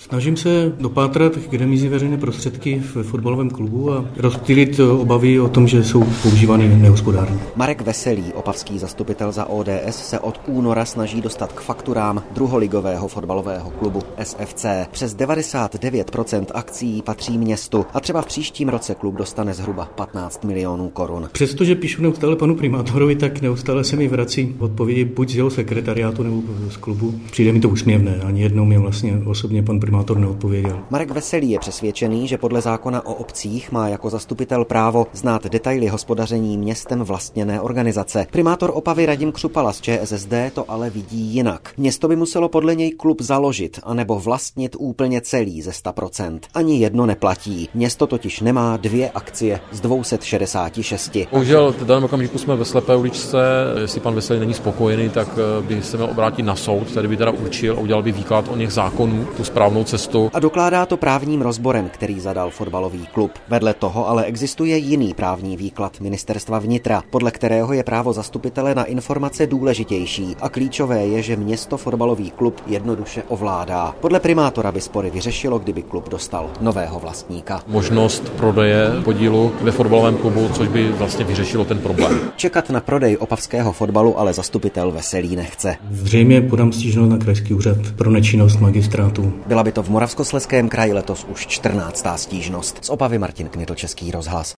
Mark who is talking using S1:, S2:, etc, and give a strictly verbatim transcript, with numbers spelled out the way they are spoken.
S1: Snažím se dopátrat, kde mizí veřejné prostředky v fotbalovém klubu a rozptýlit obavy o tom, že jsou používány nehospodárně.
S2: Marek Veselý, opavský zastupitel za O D S, se od února snaží dostat k fakturám druholigového fotbalového klubu S F C. Přes devadesát devět procent akcií patří městu a třeba v příštím roce klub dostane zhruba patnáct milionů korun.
S1: Přestože píšu neustále panu primátorovi, tak neustále se mi vrací odpovědi buď z jeho sekretariátu nebo z klubu. Přijde mi to úsměvné, ani jednou mě vlastně osobně pan primátor neodpověděl.
S2: Marek Veselý je přesvědčený, že podle zákona o obcích má jako zastupitel právo znát detaily hospodaření městem vlastněné organizace. Primátor Opavy Radim Křupala z Č S S D to ale vidí jinak. Město by muselo podle něj klub založit anebo vlastnit úplně celý ze sto procent. Ani jedno neplatí. Město totiž nemá dvě akcie z dvě stě šedesát šest.
S3: Bohužel v daném okamžiku jsme ve slepé uličce. Jestli pan Veselý není spokojený, tak by se měl obrátit na soud, který by teda určil a udělal by výklad o něch zákonů, tu správnou cestu.
S2: A dokládá to právním rozborem, který zadal fotbalový klub. Vedle toho ale existuje jiný právní výklad Ministerstva vnitra, podle kterého je právo zastupitele na informace důležitější a klíčové je, že město fotbalový klub jednoduše ovládá. Podle primátora by spory vyřešilo, kdyby klub dostal nového vlastníka.
S3: Možnost prodeje podílu ve fotbalovém klubu, což by vlastně vyřešilo ten problém.
S2: Čekat na prodej opavského fotbalu ale zastupitel Veselý nechce.
S1: Zřejmě podám stížnost na krajský úřad pro nečinnost magistrátu.
S2: Byla by to v Moravskoslezském kraji letos už čtrnáctá stížnost. Z Opavy Martin Knitl, Český rozhlas.